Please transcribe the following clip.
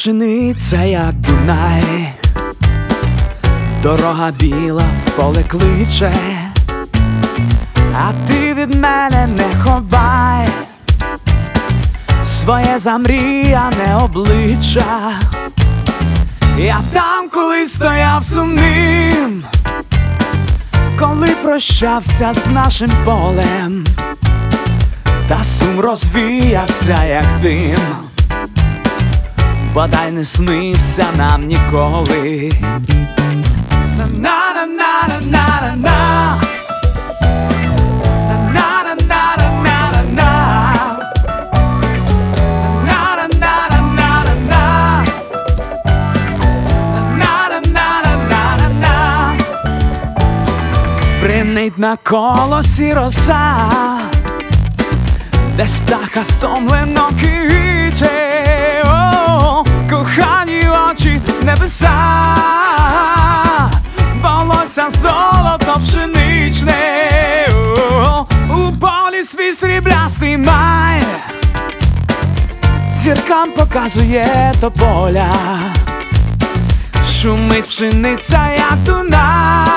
пшениця, як Дунай, дорога біла в поле кличе, а ти від мене не ховай своє замріяне обличчя. Я там колись стояв сумним, коли прощався з нашим полем, та сум розвіявся, як дим, бодай не снився нам ніколи. На-на-на-на-на-на-на, бринить на колосі роса, десь птаха стомлено киче. О, кохані очі небеса, волосся золото пшеничне. О, у полі свій сріблястий май зіркам показує тополя, шумить пшениця, як Дунай.